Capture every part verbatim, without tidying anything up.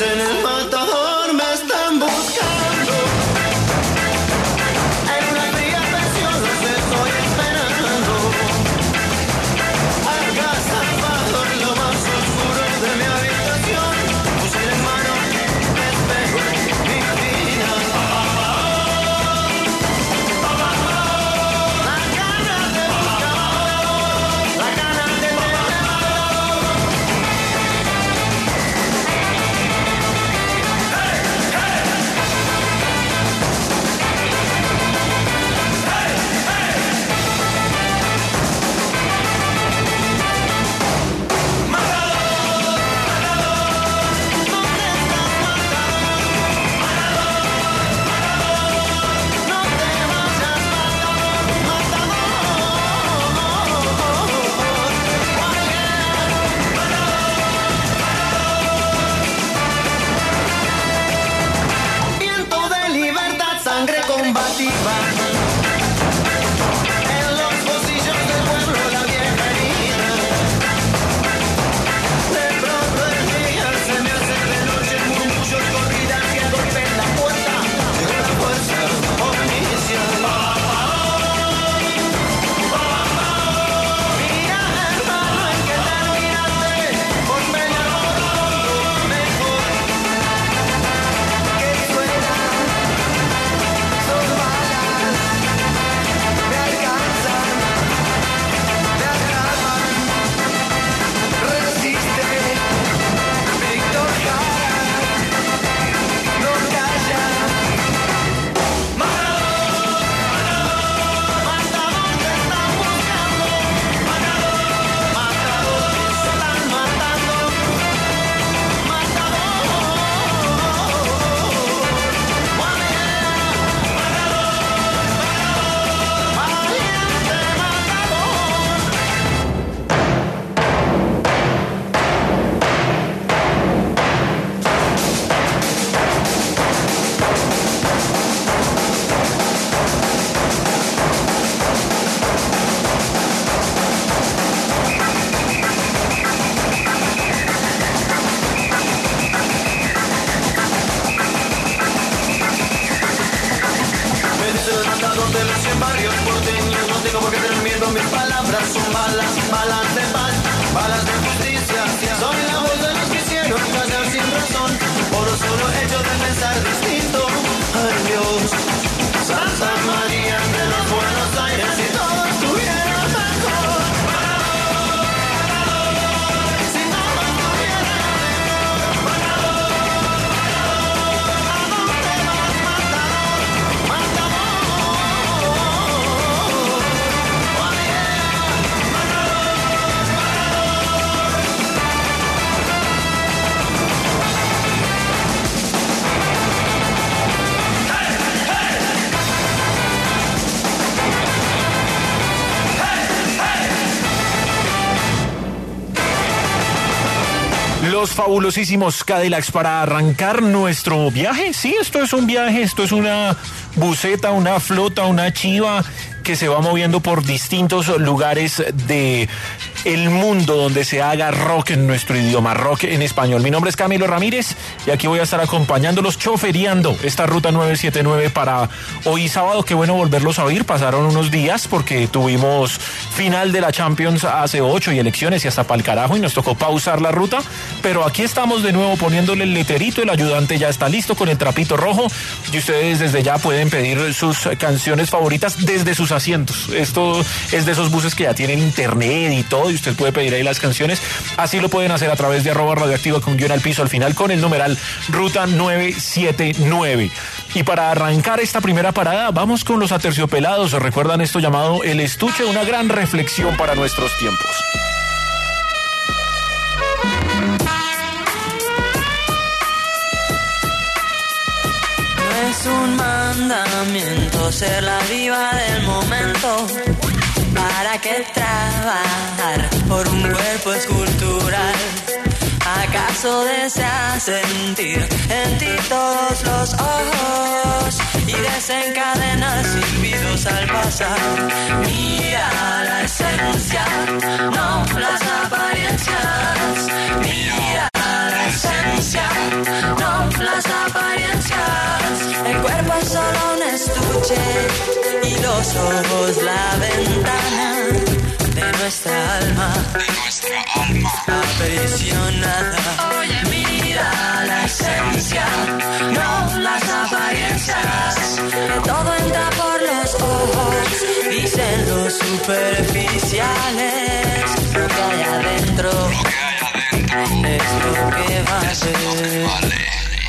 en el matador me están buscando. En una fría pensión los estoy esperando. Acá salvado en lo más oscuro de mi habitación, puse en mano me espejo mi vida. La gana de buscar, la gana de Los fabulosísimos Cadillacs para arrancar nuestro viaje. Sí, esto es un viaje, esto es una buseta, una flota, una chiva que se va moviendo por distintos lugares de el mundo donde se haga rock en nuestro idioma, rock en español. Mi nombre es Camilo Ramírez y aquí voy a estar acompañándolos, choferiando esta ruta nueve siete nueve para hoy sábado. Qué bueno volverlos a oír. Pasaron unos días porque tuvimos final de la Champions hace ocho y elecciones y hasta pa'l carajo y nos tocó pausar la ruta, pero aquí estamos de nuevo poniéndole el letrerito. El ayudante ya está listo con el trapito rojo y ustedes desde ya pueden pedir sus canciones favoritas desde sus asientos. Esto es de esos buses que ya tienen internet y todo y usted puede pedir ahí las canciones. Así lo pueden hacer a través de arroba radioactiva con guión al piso al final con el numeral ruta nueve siete nueve. Y para arrancar esta primera parada vamos con los Aterciopelados. ¿Recuerdan esto llamado El Estuche? Una gran reflexión para nuestros tiempos. No es un mandamiento ser la diva del momento. ¿Para qué trabajar por un cuerpo escultural? ¿Acaso deseas sentir en ti todos los ojos y desencadenar silbidos al pasar? Mira la esencia, no las apariencias. Mira la esencia, no noche y los ojos la ventana de nuestra alma, de nuestra alma aprisionada. Oye, mira la esencia, no las apariencias. Todo entra por los ojos, dicen los superficiales. Lo que hay adentro, lo que hay adentro es lo que vale. es lo que vale.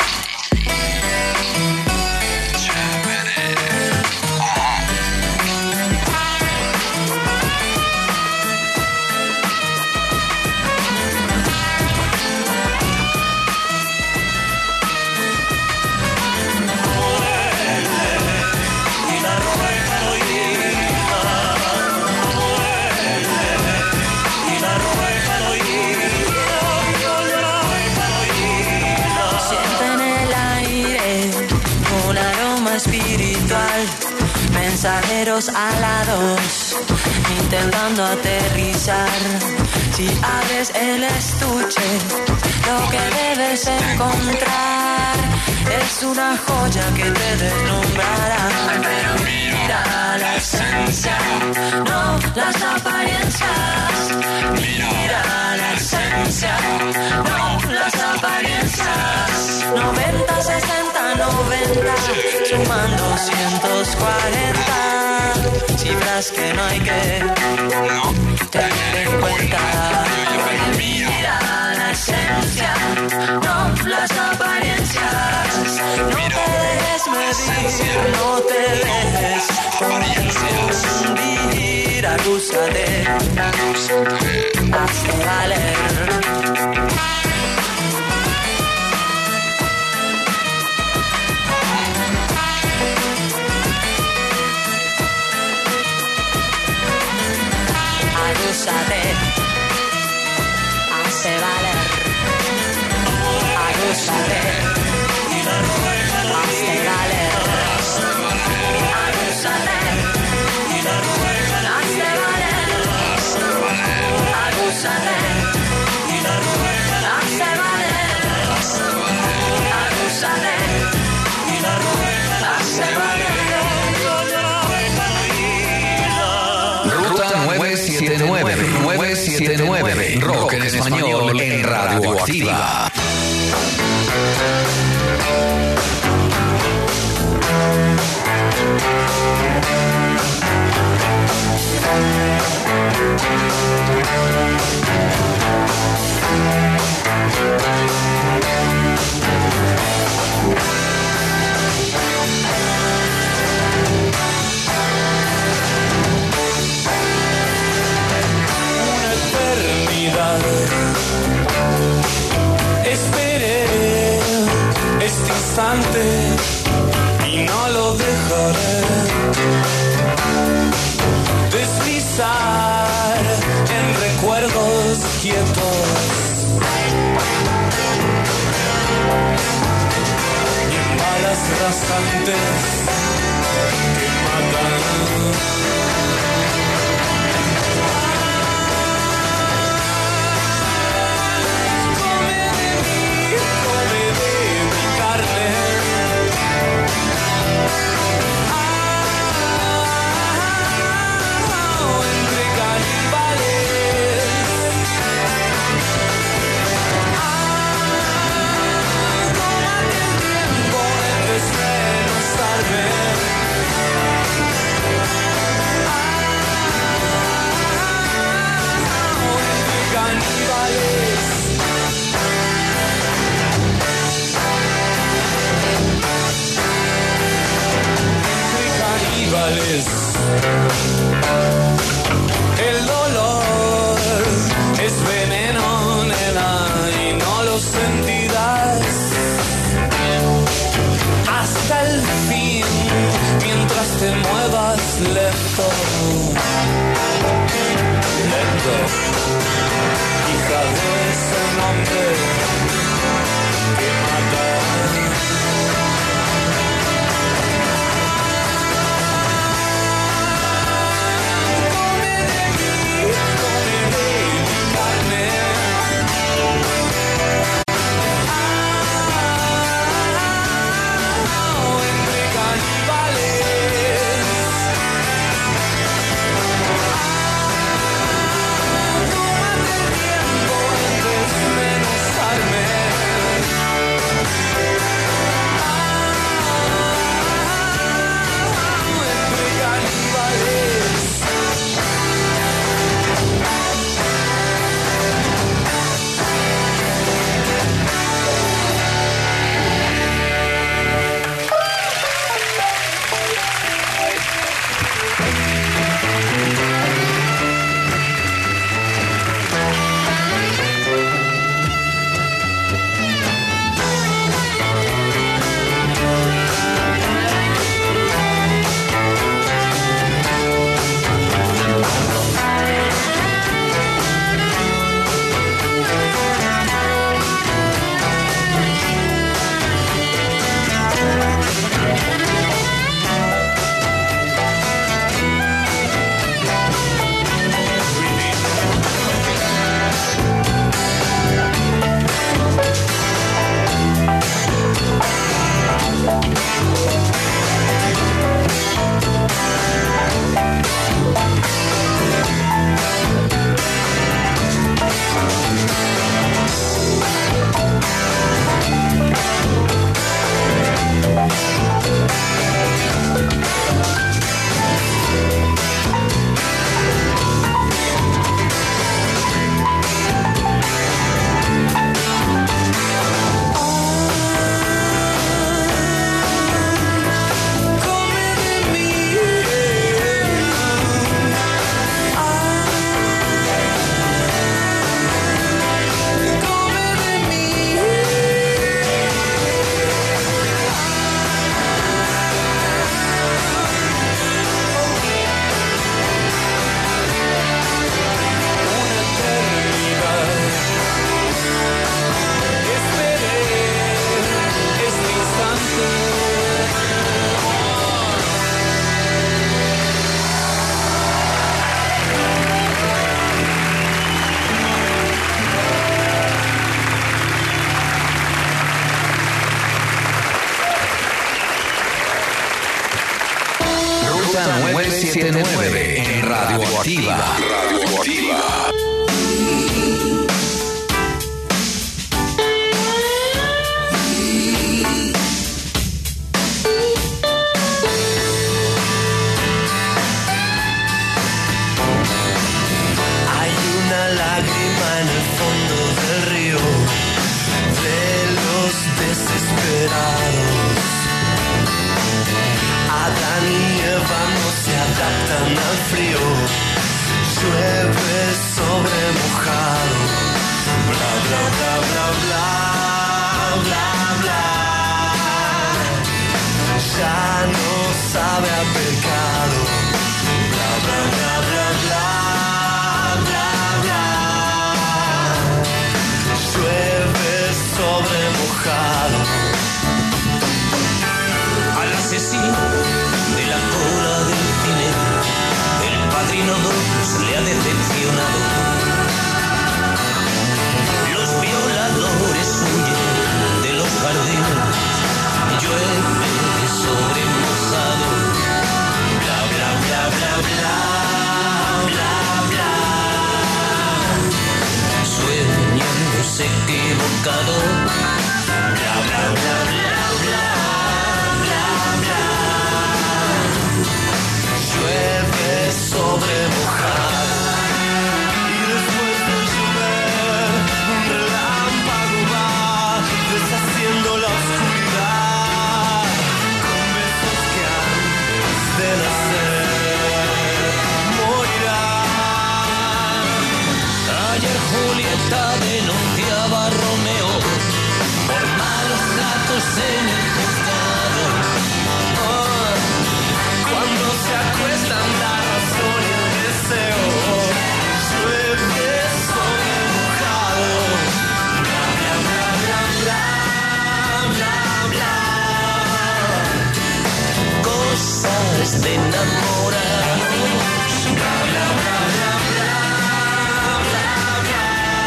Espiritual, mensajeros alados, intentando aterrizar. Si abres el estuche, lo que debes encontrar es una joya que te deslumbrará. Pero mira la esencia, no las apariencias. Mira la esencia, no las apariencias. noventa, sesenta, noventa, sumando doscientos cuarenta, cifras que no hay que tener en cuenta. Mira la esencia, no las apariencias. No te dejes medir, no te dejes confundir. Acúsate, hazte valer. Agúzate, hazte valer. Agúzate, hazte valer. Agúzate, hazte valer. Agúzate, hazte valer. Agúzate, hazte valer. Ruta nueve siete nueve, nueve siete nueve, Rock en español en Radioactiva. Esperé este instante y no lo dejaré deslizar en recuerdos quietos y en balas rasantes que matan. El dolor es veneno, nena, y no lo sentirás hasta el fin, mientras te muevas lento, lento, hija de ese nombre que mata. Entre caníbales nueve siete nueve en Radioactiva. Radioactiva. Hay una lágrima en el fondo del río de los desesperados. Adán y Eva no se adaptan al frío. Llueve sobre mojado. Bla bla bla bla bla bla bla. Ya no sabe a pecado. Bla bla bla bla bla. Llueve sobre mojado. Al asesino de la cola del cine, el padrino dos le ha decepcionado. Los violadores huyen de los jardines. Llueve sobre mojado. Bla bla bla bla bla bla bla. Sueños equivocado. Bla bla bla bla bla bla bla. Llueve sobre mojado. Y después de llover, un relámpago va deshaciendo la oscuridad. Con besos que antes de nacer morirán. Ayer Julieta denunciaba a Romeo por malos tratos en el juzgado. Oh, cuando se acuestan la razón y el deseo, llueve sobre mojado. Bla bla bla bla bla bla bla. Cosas de enamorados. Bla bla bla bla bla bla bla.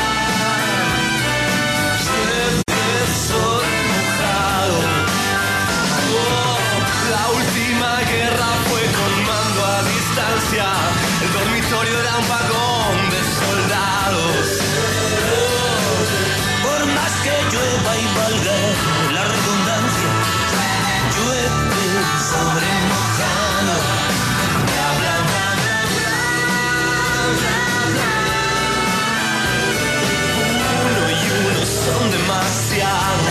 Llueve sobre mojado. Oh, la última guerra fue con mando a distancia. El dormitorio era un vagón de soldados. Oh, Por más que llueva y valga la redundancia, llueve sobre mojado. bla bla bla bla bla bla bla. Uno y uno son demasiado.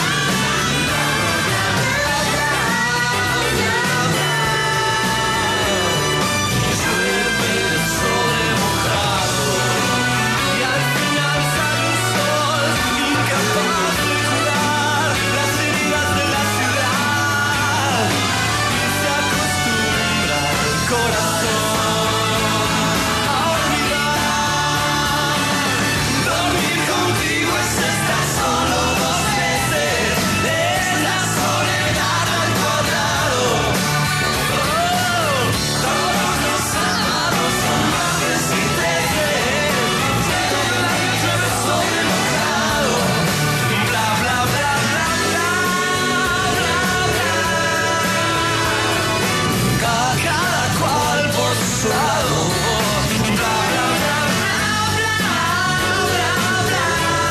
Llueve sobre mojado. Y al final sale un sol incapaz de curar las heridas de la ciudad. Y se acostumbra el corazón a olvidar. Dormir contigo es estar solo dos veces. Es la soledad al cuadrado. Oh, todos los sábados son martes y trece. Llueve sobre mojado. Bla bla bla bla bla bla bla. Ca- Cada cual por su lado. Bla bla bla bla bla bla bla.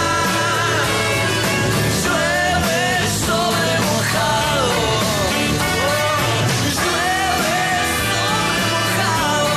Llueve sobre mojado. Llueve sobre mojado.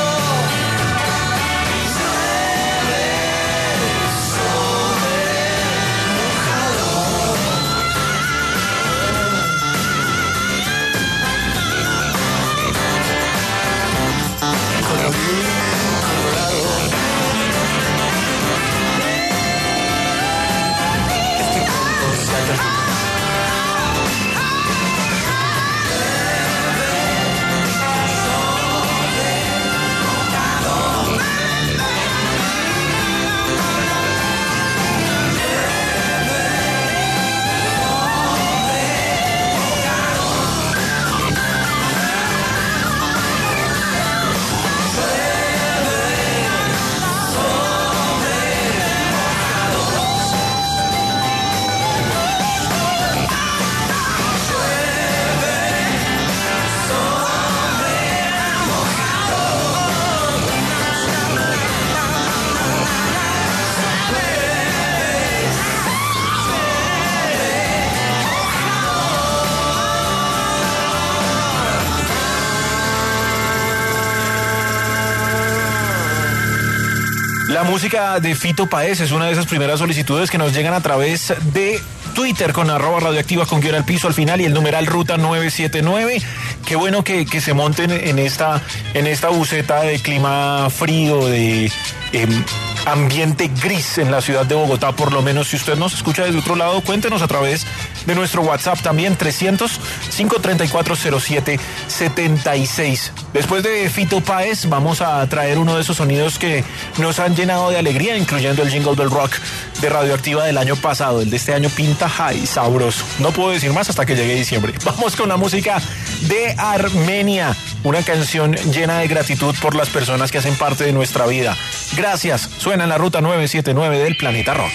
La música de Fito Páez es una de esas primeras solicitudes que nos llegan a través de Twitter con arroba radioactiva con guión al piso al final y el numeral ruta nueve siete nueve. Qué bueno que, que se monten en esta, en esta buseta de clima frío, de eh, ambiente gris en la ciudad de Bogotá. Por lo menos si usted nos escucha desde otro lado, cuéntenos a través de nuestro WhatsApp también, trescientos, cinco treinta y cuatro, cero siete setenta y seis. Después de Fito Páez vamos a traer uno de esos sonidos que nos han llenado de alegría, incluyendo el Jingle Bell Rock de Radioactiva del año pasado. El de este año pinta high, sabroso. No puedo decir más hasta que llegue diciembre. Vamos con la música de Armenia, una canción llena de gratitud por las personas que hacen parte de nuestra vida. Gracias. Suena en la ruta nueve siete nueve del Planeta Rock.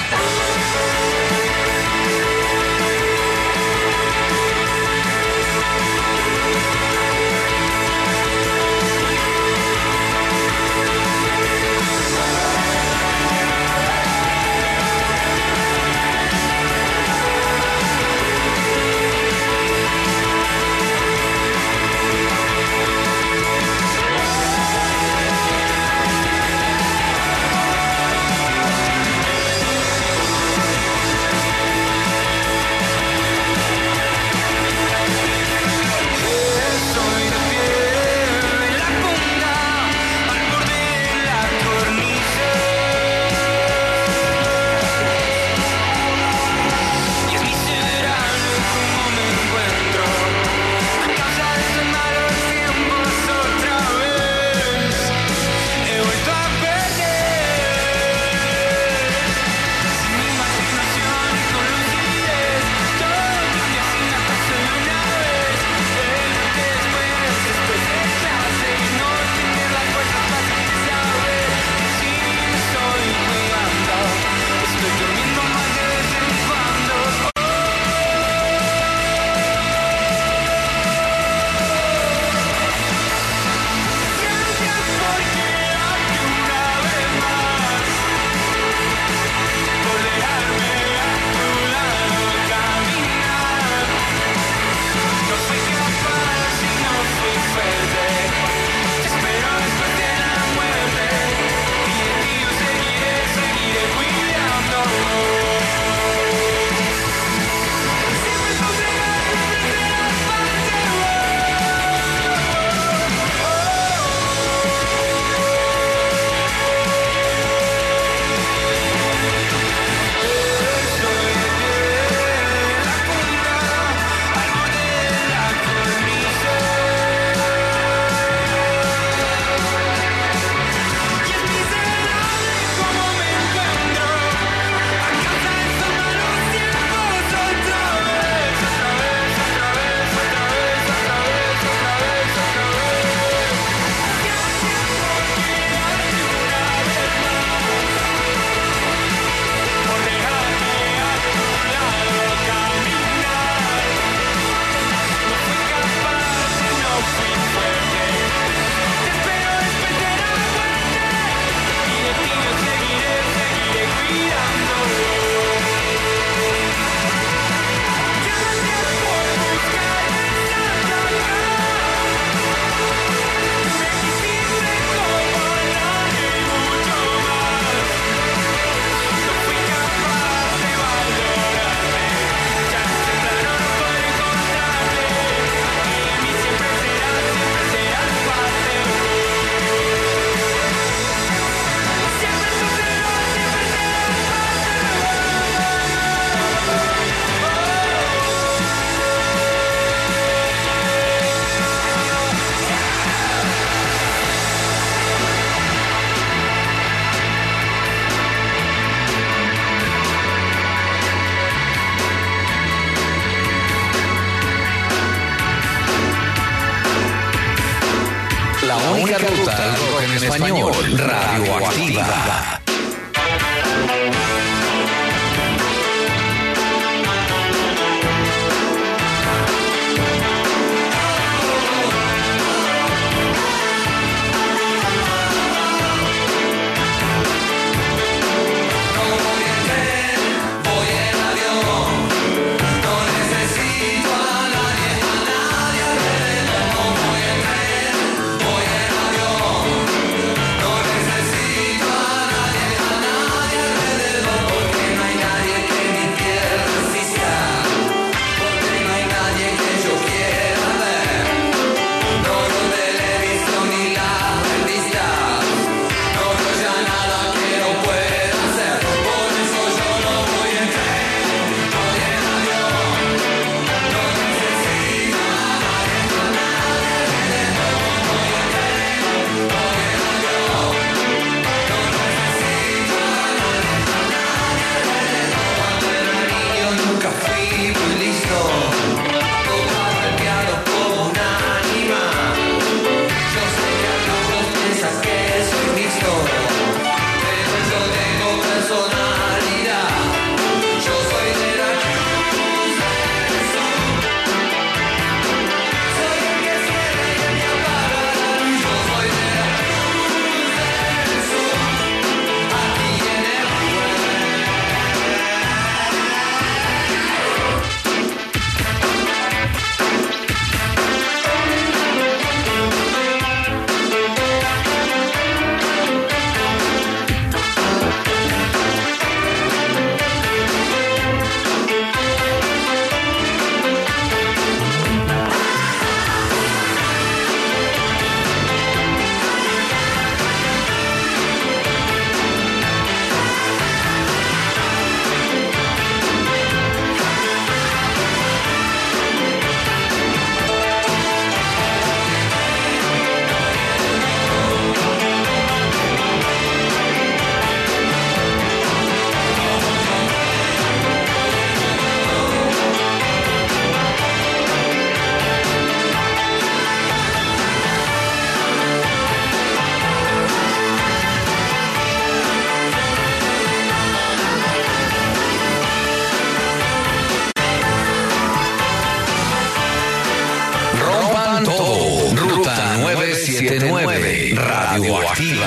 La única ruta del rock en español, Radioactiva. Voy en avión, no necesito a nadie. siete nueve, Radioactiva.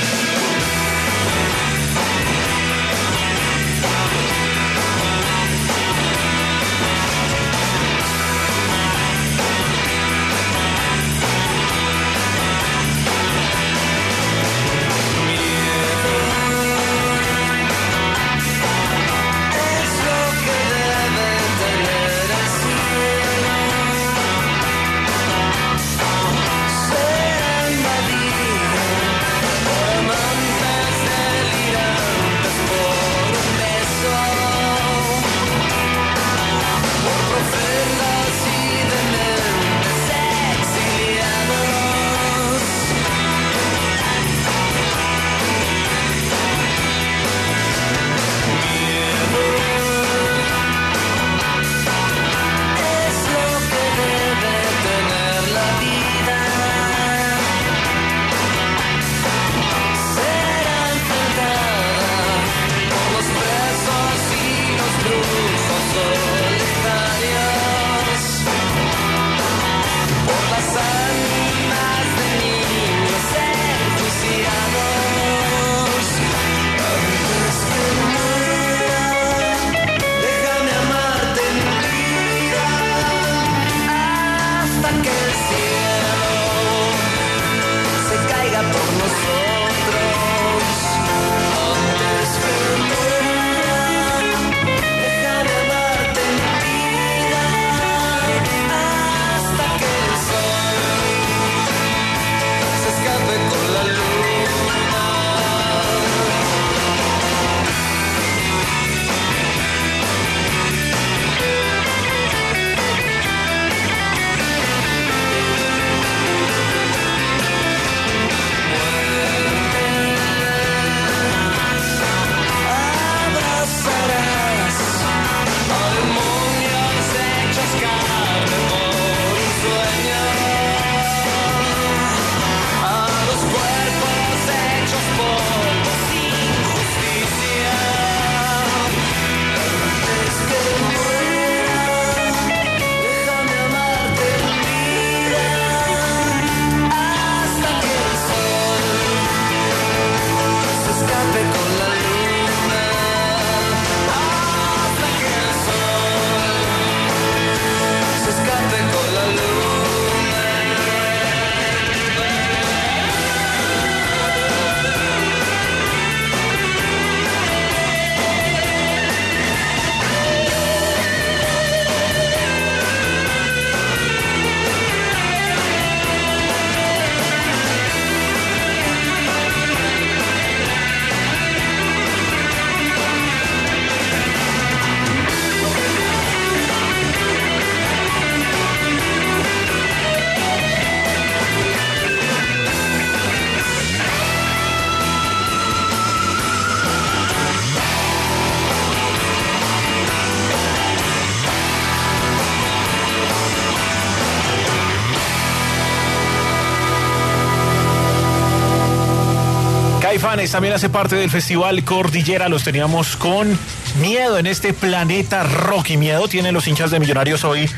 Caifanes también hace parte del Festival Cordillera. Los teníamos con Miedo en este planeta rock. Y miedo tienen los hinchas de Millonarios hoy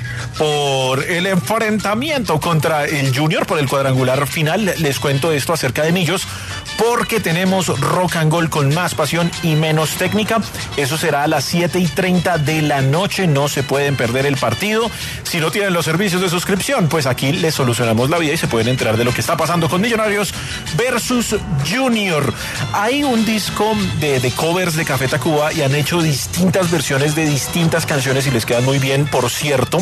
por el enfrentamiento contra el Junior por el cuadrangular final. Les cuento esto acerca de Millos, porque tenemos rock and roll con más pasión y menos técnica. Eso será a las siete y treinta de la noche. No se pueden perder el partido. Si no tienen los servicios de suscripción, pues aquí les solucionamos la vida y se pueden enterar de lo que está pasando con Millonarios versus Junior. Hay un disco de, de covers de Café Tacuba y han hecho distintas versiones de distintas canciones y les quedan muy bien, por cierto.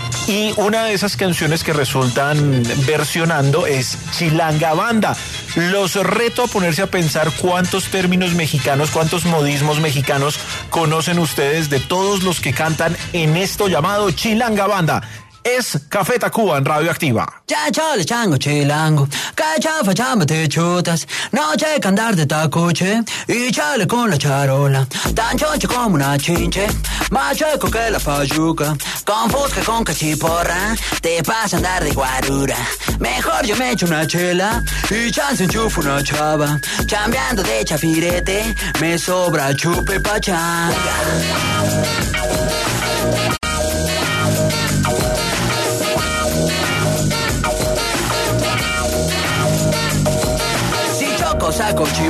Y una de esas canciones que resultan versionando es Chilanga Banda. Los reto a ponerse a pensar cuántos términos mexicanos, cuántos modismos mexicanos conocen ustedes de todos los que cantan en esto llamado Chilanga Banda. Es Café Tacuba en Radioactiva. Ya chale chango chilango, cachafa chamba te chutas, noche que andar de tacoche y chale con la charola, tan choncho como una chinche, más chueco que la fayuca, con fusca con cachiporra, te pasa a andar de guarura, mejor yo me echo una chela y chance enchufo una chava, chambeando de chafirete, me sobra chupe pachanga.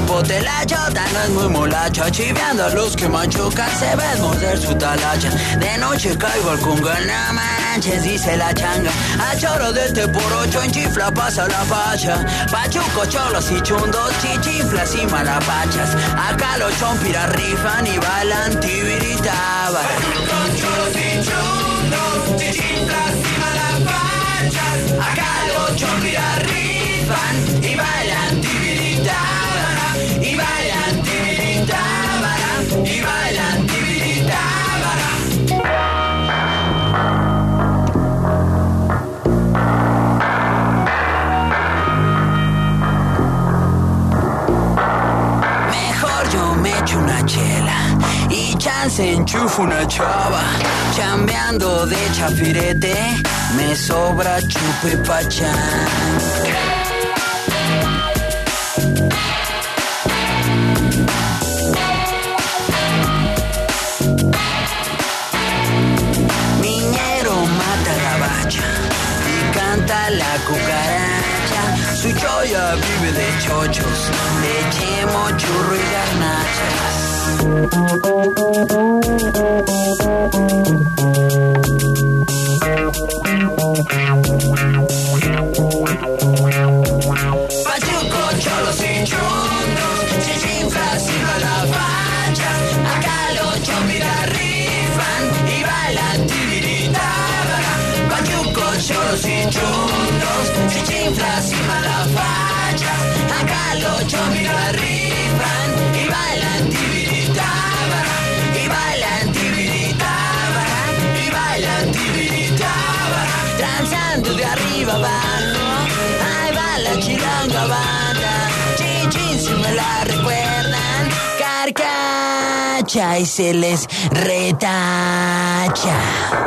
popote, la chota no es muy molacha, chiveando a los que machucan, se ve morder su talacha. De noche caigo al cunga, no manches, dice la changa. A choro de este por ocho en chifla pasa la pacha. Pachuco, cholos y chundos, chichiflas y malapachas. Acá los chompiras rifan y bailan tibiritabas. Pachuco, cholos y chundos, chichiflas y malapachas. Acá los chompiras rifan y bailan tibiritabas. Y bailan tibiritabas. Y bailan tibiritabas. Una chela y chance enchufo una chava. Chambeando de chafirete me sobra chupe pachán. Miñero mata la bacha y canta la cucaracha. Su choya vive de chochos, de chemo, churro y garnachas. Pachuco, cholos y chundos, chichinflas y malapachas. Acá los chompiras rifan y bailan tibiritábara. Pachuco, cholos y chundos, chichinflas y malapachas. Acá los chompiras rifan y bailan tibiritábara. Y bailan tibiritábara. Y bailan tibiritábara. Transando de arriba abajo, ahí va la chilanga banda. Chin, si me la recuerdan, carcacha y se les retacha.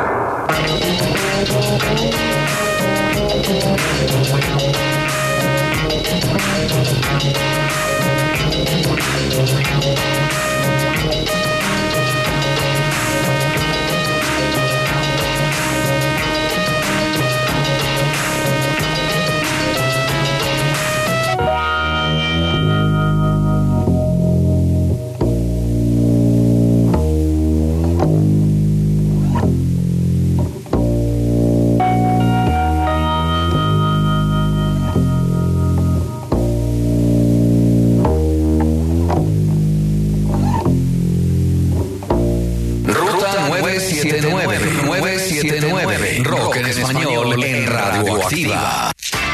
nueve siete nueve Rock en español en Radioactiva.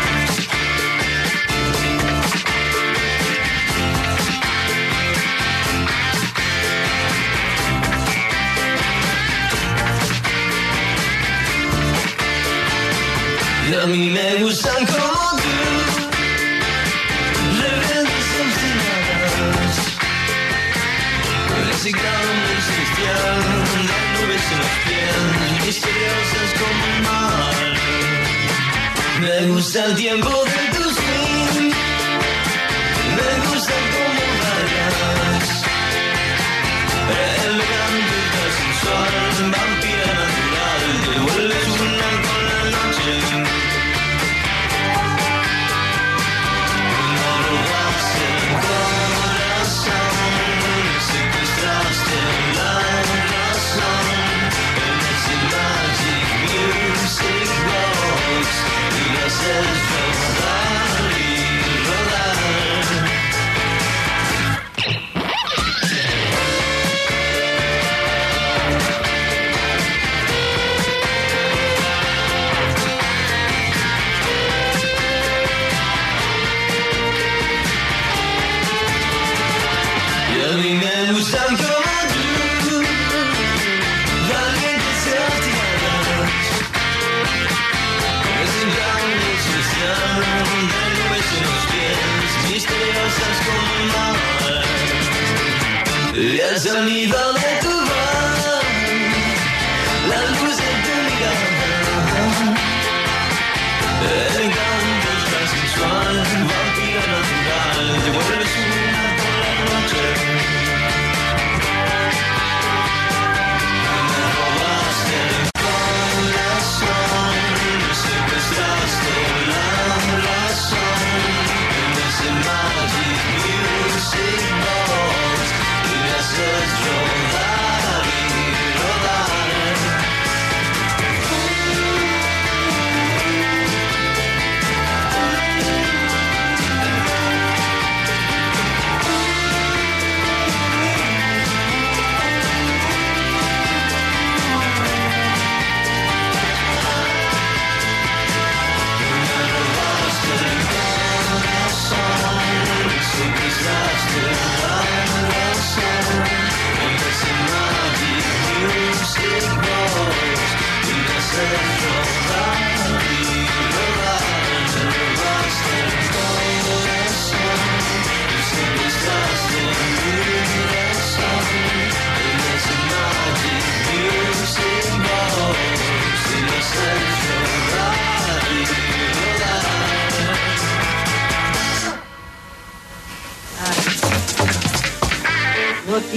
Y a mí me gustan como tú, rebeldes obstinadas, reciclando celestial, las nubes en los pies, misteriosas como el mar. Me gusta el tiempo de tu swing, me gusta cómo bailas, elegante y sensual, vampira natural, te vuelves una con la noche. Music box, y las estrellas.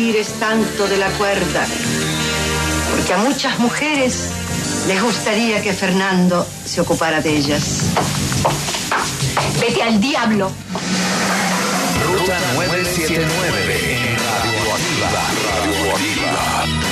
tires tanto de la cuerda, porque a muchas mujeres les gustaría que Fernando se ocupara de ellas. Vete al diablo. Ruta nueve siete nueve en Radioactiva. Radioactiva.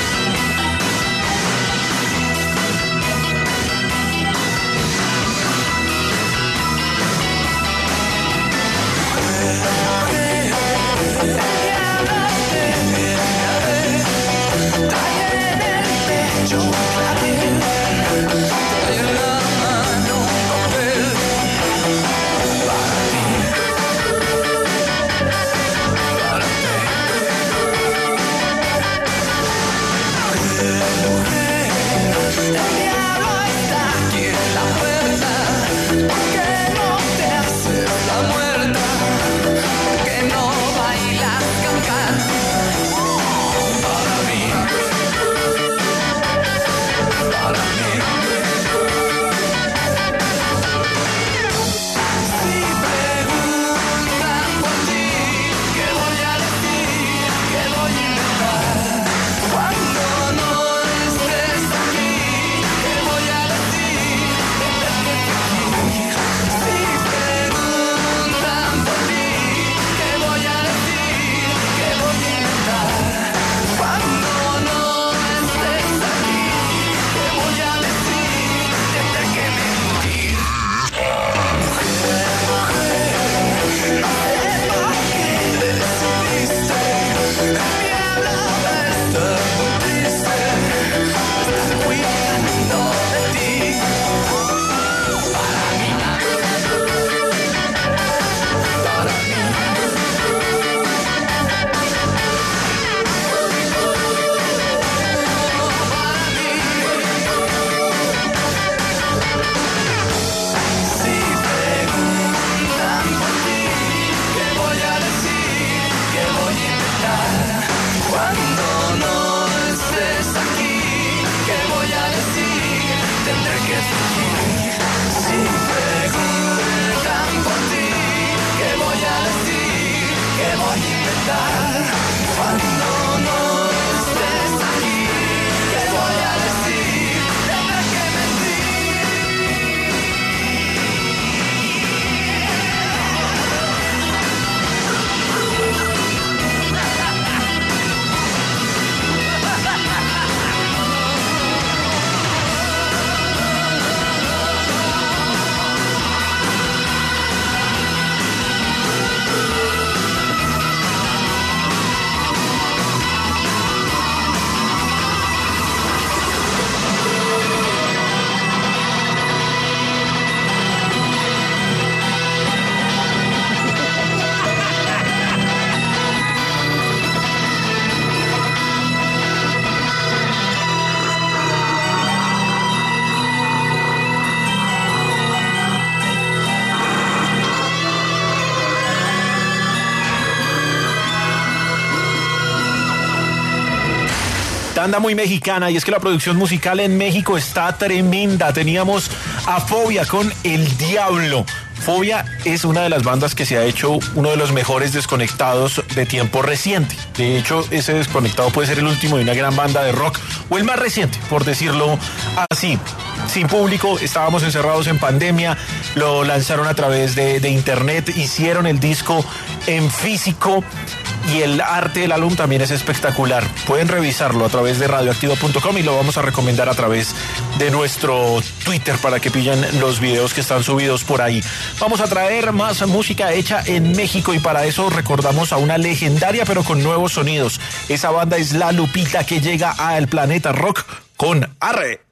Anda muy mexicana, y es que la producción musical en México está tremenda. Teníamos a Fobia con El Diablo. Fobia es una de las bandas que se ha hecho uno de los mejores desconectados de tiempo reciente. De hecho, ese desconectado puede ser el último de una gran banda de rock, o el más reciente, por decirlo así. Sin público, estábamos encerrados en pandemia, lo lanzaron a través de, de internet, hicieron el disco en físico, y el arte del álbum también es espectacular. Pueden revisarlo a través de radioactivo punto com y lo vamos a recomendar a través de nuestro Twitter para que pillen los videos que están subidos por ahí. Vamos a traer más música hecha en México, y para eso recordamos a una legendaria pero con nuevos sonidos. Esa banda es La Lupita, que llega al Planeta Rock con Arre.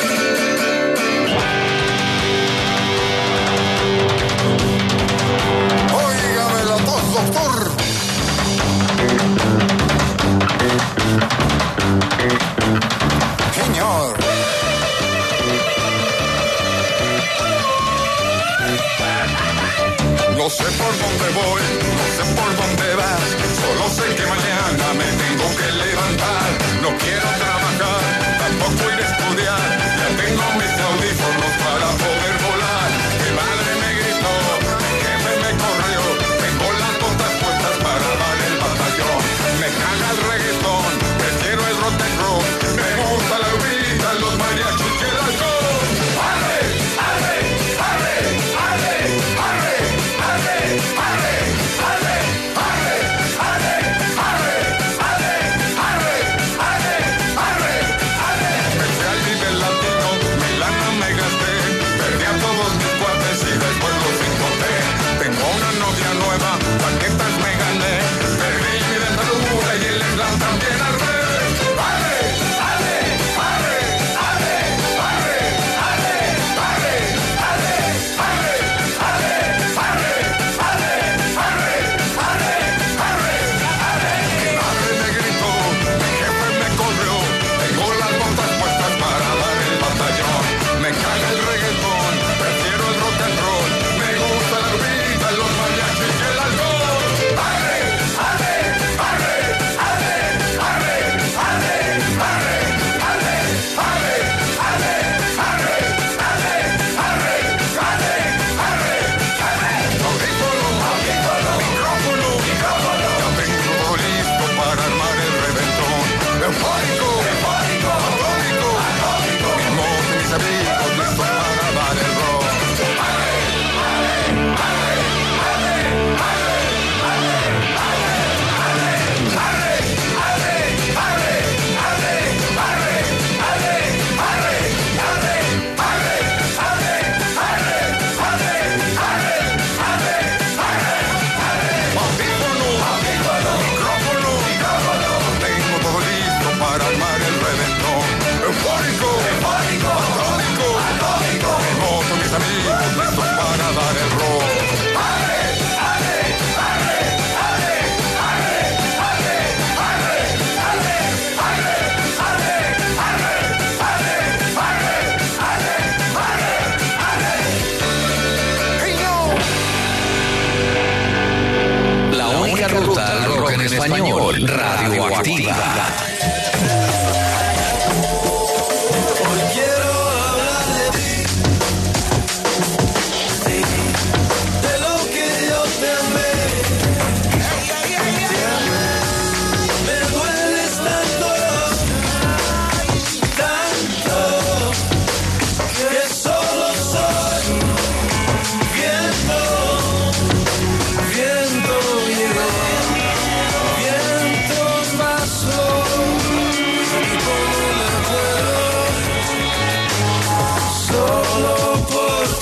Óigame la tos, doctor. Señor. No sé por dónde voy, no sé por dónde vas, solo sé que mañana me tengo que levantar. No quiero trabajar, tampoco ir a estudiar, ya tengo mis audífonos para poder volar. Mi madre me gritó, mi jefe me corrió, tengo las botas puestas para dar el batallón. Me caga el reggaetón.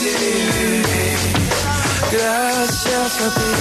Gracias a ti.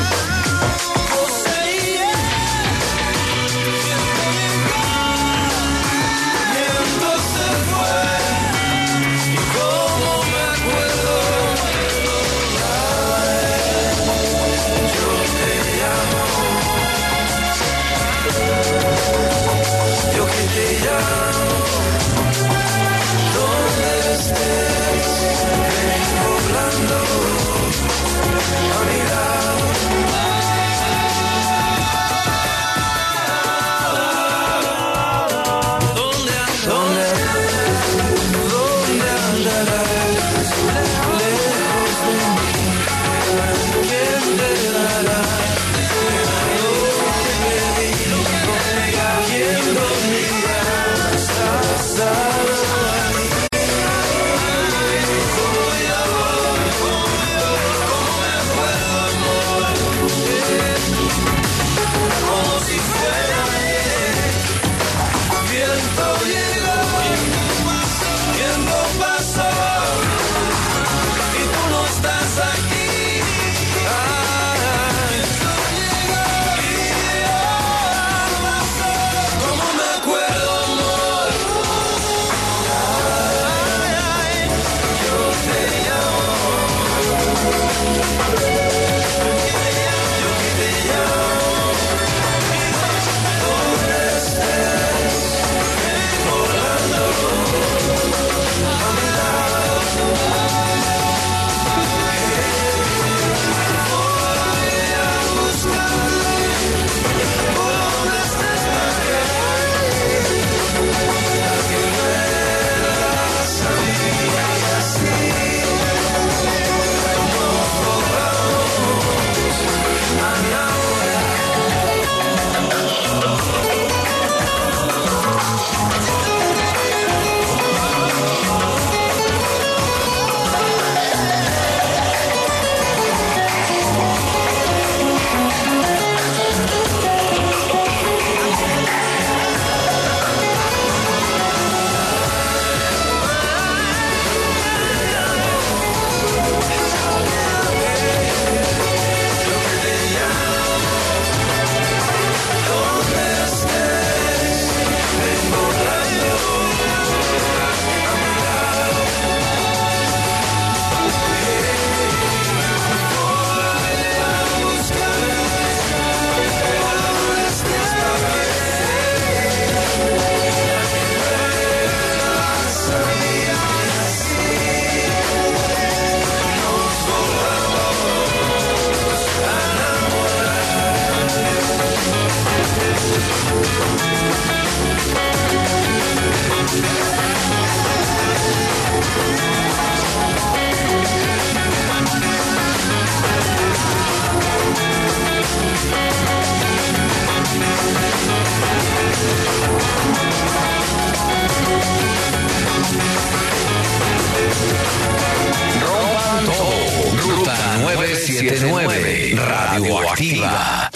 Radioactiva.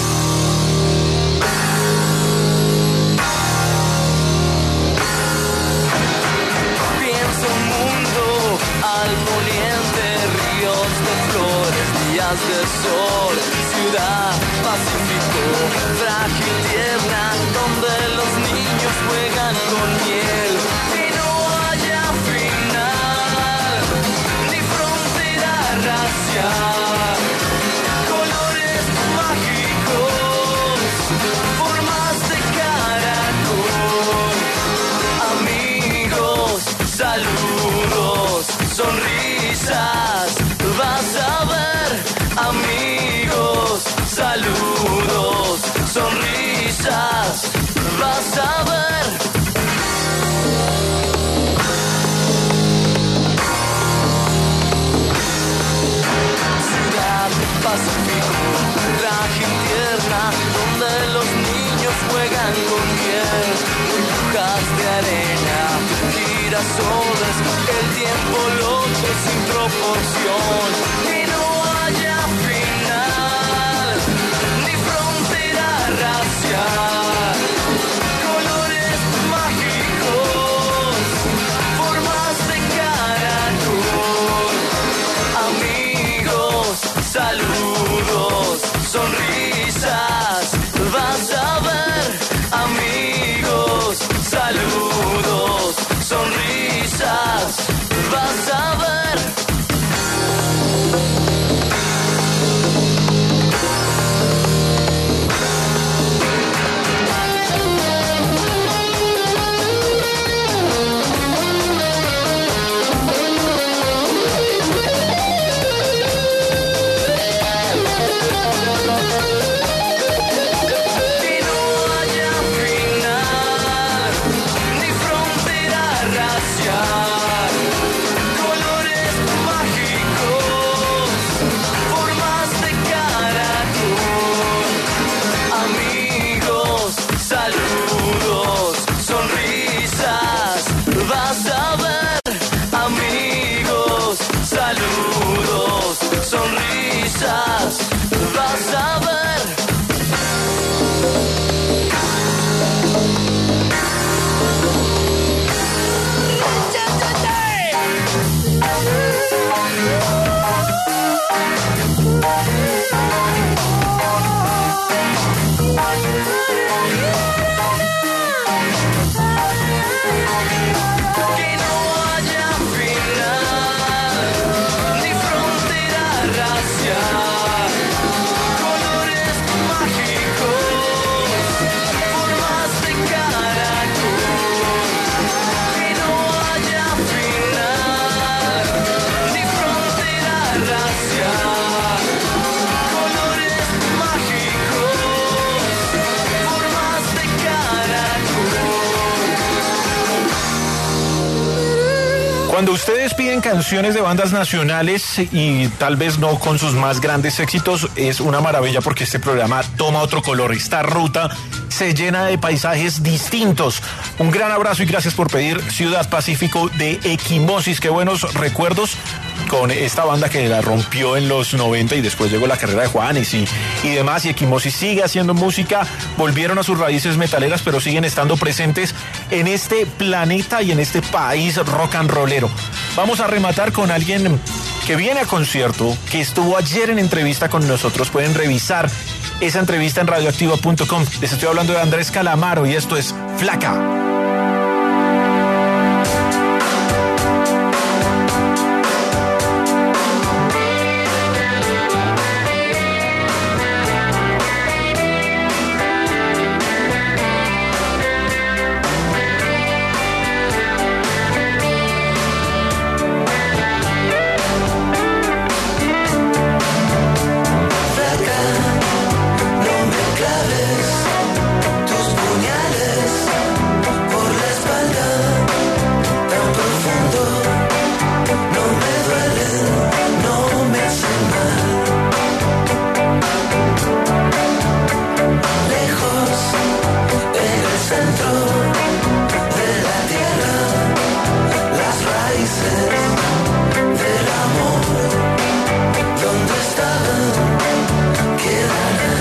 Pienso un mundo al poniente, ríos de flores, días de sol, ciudad pacífico, frágil tierra, donde los niños juegan con miel y no haya final ni frontera racial. Saludos, sonrisas, vas a ver, amigos. Saludos, sonrisas, vas a ver. Ciudad Pacífico, frágil tierra, donde los niños juegan con miel, burbujas de arena, girasoles, el tiempo loco sin proporción y no haya final ni frontera racial, colores mágicos, formas de caracol, rociar colores mágicos, formas de caracol, amigos, saludos, sonrisas, vas a ver, amigos, saludos, sonrisas, vas a ver. Que no haya final ni frontera racial, colores mágicos, formas de caracol. Que no haya final ni frontera racial, colores mágicos, formas de caracol. Cuando ustedes piden canciones de bandas nacionales y tal vez no con sus más grandes éxitos, es una maravilla porque este programa toma otro color. Esta ruta se llena de paisajes distintos. Un gran abrazo y gracias por pedir Ciudad Pacífico de Equimosis. Qué buenos recuerdos con esta banda que la rompió en los noventa y después llegó la carrera de Juanes y, y demás. Y Equimosis sigue haciendo música, volvieron a sus raíces metaleras, pero siguen estando presentes en este planeta y en este país rock and rollero. Vamos a rematar con alguien que viene a concierto, que estuvo ayer en entrevista con nosotros. Pueden revisar esa entrevista en radioactiva punto com. Les estoy hablando de Andrés Calamaro y esto es Flaca. Tus puñales por la espalda tan profundo, no me duelen, no me hacen mal. Lejos, en el centro de la tierra, las raíces del amor, donde estaban, quedarán.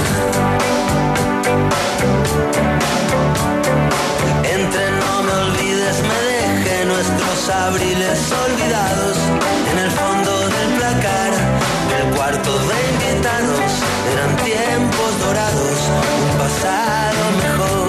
Entre no me olvides, me dejé nuestros abriles olvidados en el fondo del placar del cuarto de invitados. Eran tiempos dorados, un pasado mejor.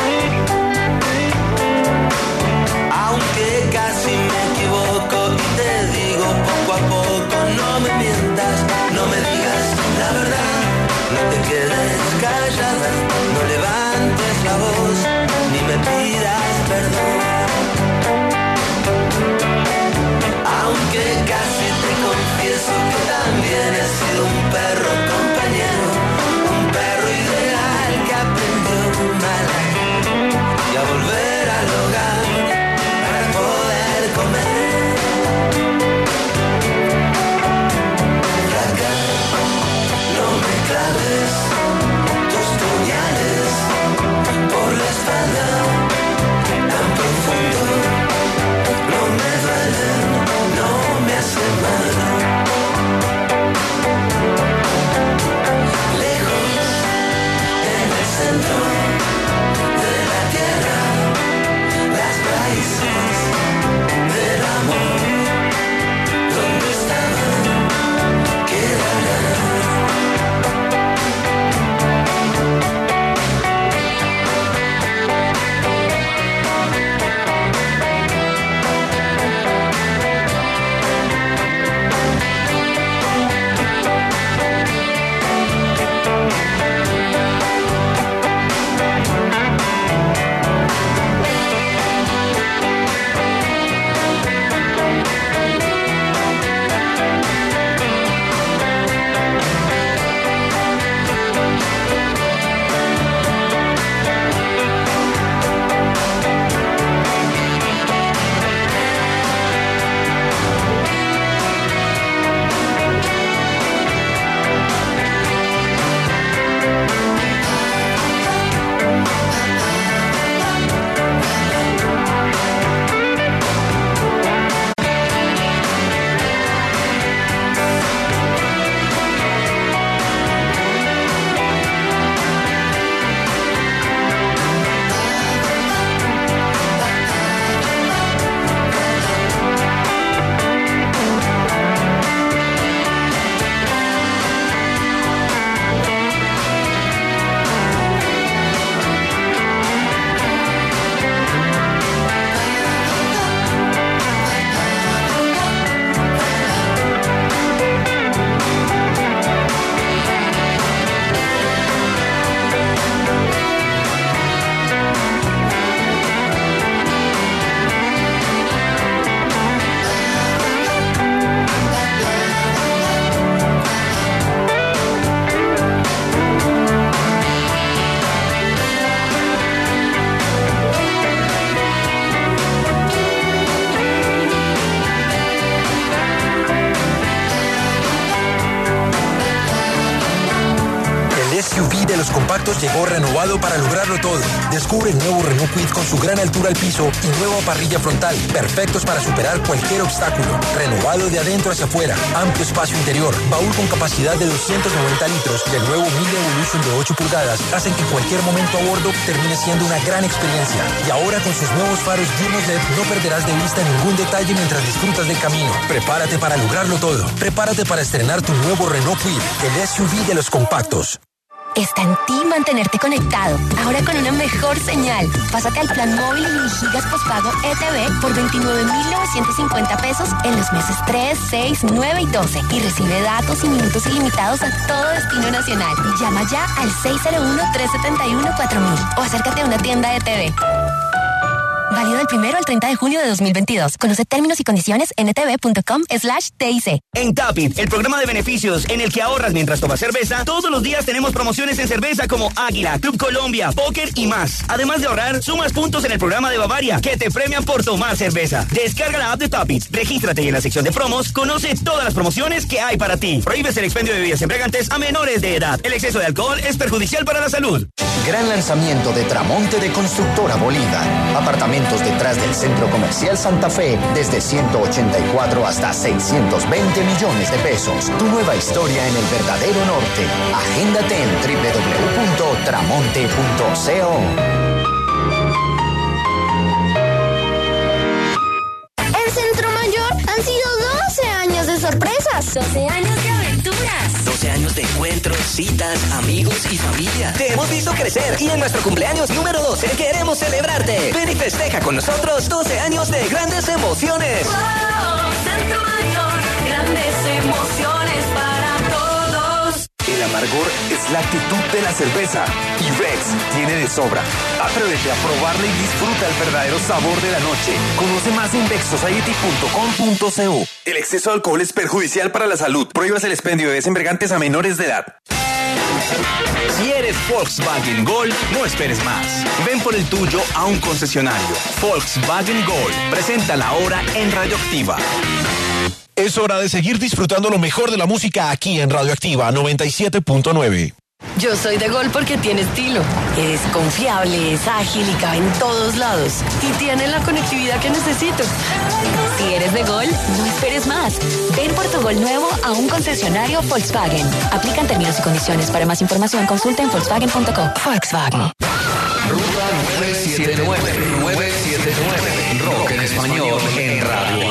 Aunque casi me equivoco y te digo poco a poco, no me mientas, no me digas la verdad, no te quedes callada, no levantes la voz, ni me pidas perdón. Aunque casi te confieso que también he sido un perro compañero, un perro ideal que aprendió mal y a volver al hogar para poder comer. Flaca, no me claves tus puñales Quid llegó renovado para lograrlo todo. Descubre el nuevo Renault Quid con su gran altura al piso y nueva parrilla frontal, perfectos para superar cualquier obstáculo. Renovado de adentro hacia afuera, amplio espacio interior, baúl con capacidad de doscientos noventa litros y el nuevo Mille Evolution de ocho pulgadas hacen que cualquier momento a bordo termine siendo una gran experiencia. Y ahora con sus nuevos faros Dimos L E D no perderás de vista ningún detalle mientras disfrutas del camino. Prepárate para lograrlo todo. Prepárate para estrenar tu nuevo Renault Quid, el S U V de los compactos. Está en ti mantenerte conectado, ahora con una mejor señal. Pásate al plan móvil y mil gigas postpago E T V por veintinueve mil novecientos cincuenta pesos en los meses tres, seis, nueve y doce. Y recibe datos y minutos ilimitados a todo destino nacional. Llama ya al seis cero uno, tres siete uno, cuatro mil o acércate a una tienda E T V. Válido del primero al treinta de junio de dos mil veintidós. Conoce términos y condiciones en etv.com slash TIC. En Tapit, el programa de beneficios en el que ahorras mientras tomas cerveza, todos los días tenemos promociones en cerveza como Águila, Club Colombia, Póker y más. Además de ahorrar, sumas puntos en el programa de Bavaria, que te premian por tomar cerveza. Descarga la app de Tapit, regístrate y en la sección de promos, conoce todas las promociones que hay para ti. Prohíbes el expendio de bebidas embriagantes a menores de edad. El exceso de alcohol es perjudicial para la salud. Gran lanzamiento de Tramonte de Constructora Bolívar. Apartamentos detrás del Centro Comercial Santa Fe desde ciento ochenta y cuatro hasta seiscientos veinte millones de pesos. Tu nueva historia en el verdadero norte. Agéndate en doble u doble u doble u punto tramonte punto co. En Centro Mayor han sido doce años de sorpresas. doce años de aventuras. doce años de encuentros, citas, amigos y familia. Te hemos visto crecer y en nuestro cumpleaños número doce queremos celebrarte. Ven y festeja con nosotros doce años de grandes emociones. Wow, Centro Mayor, grandes emociones para todos. El amargor es la actitud de la cerveza y Rex tiene de sobra. Atrévete a probarla y disfruta el verdadero sabor de la noche. Conoce más en vex society punto com punto co. El exceso de alcohol es perjudicial para la salud. Prohíbas el expendio de bebidas embriagantes a menores de edad. Si eres Volkswagen Gol, no esperes más. Ven por el tuyo a un concesionario. Volkswagen Gol. Preséntala ahora en Radioactiva. Es hora de seguir disfrutando lo mejor de la música aquí en Radioactiva noventa y siete punto nueve. Yo soy de Gol porque tiene estilo. Es confiable, es ágil y cabe en todos lados. Y tiene la conectividad que necesito. Si eres de Gol, no esperes más. Ven por tu Gol nuevo a un concesionario Volkswagen. Aplican términos y condiciones. Para más información, consulta en volkswagen punto com. Volkswagen. Ruta nueve siete nueve, nueve siete nueve. Rock en español en Radio